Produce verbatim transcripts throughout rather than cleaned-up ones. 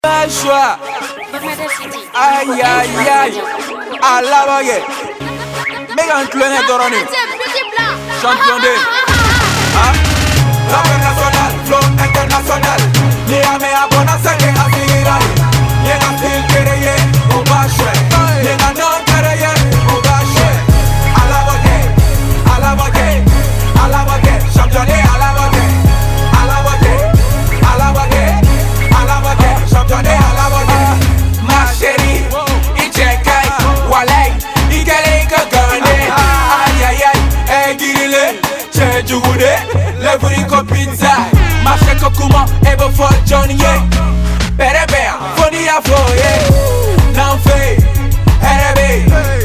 Pas le choix. Aïe aïe aïe. À la baguette. Mégan Clonet Doroni. Champion de. Hein? International, flow international. Niame abona sake asirali. Yena fil kereye, ubashwe. Yena non kereye, ubashwe. À la baguette, à la baguette, à la baguette. Champion de à la baguette, à la baguette, à la baguette, à la baguette. Champion de à la baguette. Ma chérie, ichekai, walay, ikele ikagane. Aïe aïe aïe, eh girile, che jugude, le buriko pizza. Ma cheko kuma, ebo for Johnny ye. Perebea, foni ya foye. Nanfe, herebe,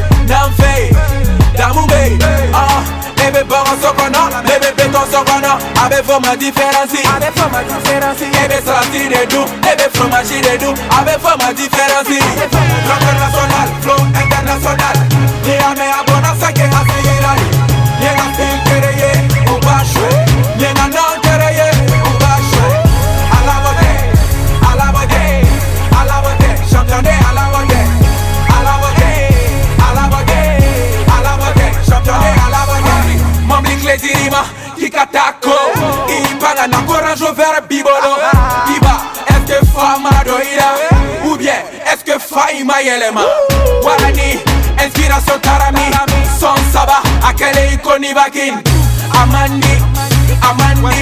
nanfe, damube. Ah, lebe bongo sokono, lebe beton sokono. Abe foma différenci, abe foma différenci. Ebe sorti de nous, ebe fromage de nous. Abe foma différenci. International, flow international. Niame abona sake asirali. Yena fil kereye, ubashwe. Yena non kereye, ubashwe. À la baguette, à la baguette, à la baguette. Champion de à la baguette, à la baguette, à la baguette, à la baguette. Champion de à la baguette. Mamlik les dirima, kikatako. Ipanga na courage vers bibolo. Iba, est-ce que fama doida? Ou bien, est-ce que faima yelema? Warani, inspiration tarami. Son saba, akele ikoni bakin. Amandi, Amandi,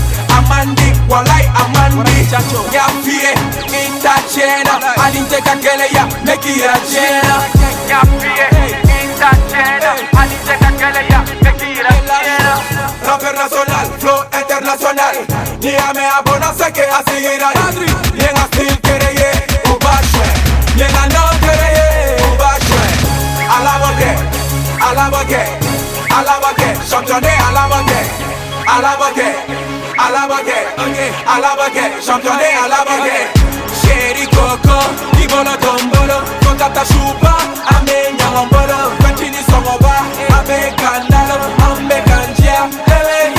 Amandi, walai Amandi. Ya fie, ita chena, alinte kakele ya, meki ya chena. Ya fie, ita chena, alinte kakele ya, meki ya chena. Rapper national, flow international. Niame abona sake asirali. Yenga still kereye, ubashwe. Yenga non kereye, ubashwe. À la baguette, à la baguette, à la baguette. Champion de à la baguette, à la baguette, à la baguette, à la baguette. Champion de à la baguette. Chéri Coco, Igolo Tombolo, Kokata Choupa, Ame Nyambolo, Continue Somoba, Ame Kandalo, Ame Kanjia, Ele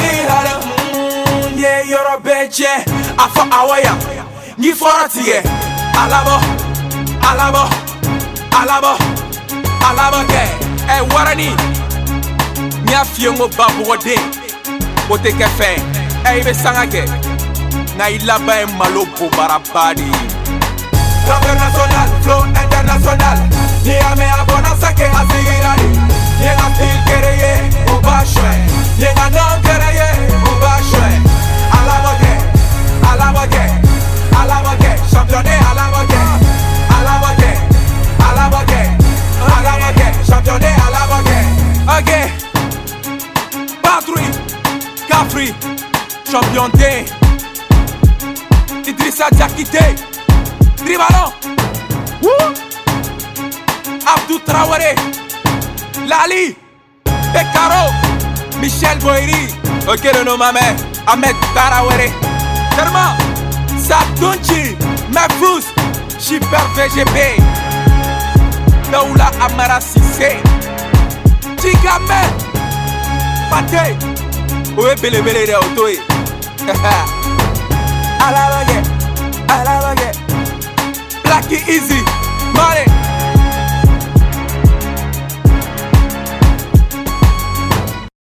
Hihara, Ye Yorobeche, Afa Awaya, Ni Foratie, Alabo, Alabo, Alabo, Alabo Ke, E Warani, Nya Fiongo Babu Wade, Bote Kefe, E Ibe Sangake, Na Ilaba E Malopo Barabadi. International, flow international. Niame abona sake asirali. Yenga fil kereye, ubashwe. Yenga non kereye, ubashwe. À la baguette, à la baguette, à la baguette. Champion de à la baguette, à la baguette, à la baguette, à la baguette. Champion de à la baguette. Ok. Patrouille, Cafri, champion D. Idrissa Diakité. Triballon, Abdou Traoré, Lali, Pekaro, Michel Boiri, ok le nom mamé, Ahmed Traoré, Terma, Sadunchi, Mefous, Super V G P, Daoula Amara Sissé, Chikame, Pate, Oué Bele Bele de Otoé, à la baguette, à la baguette. Blacky Easy, Money.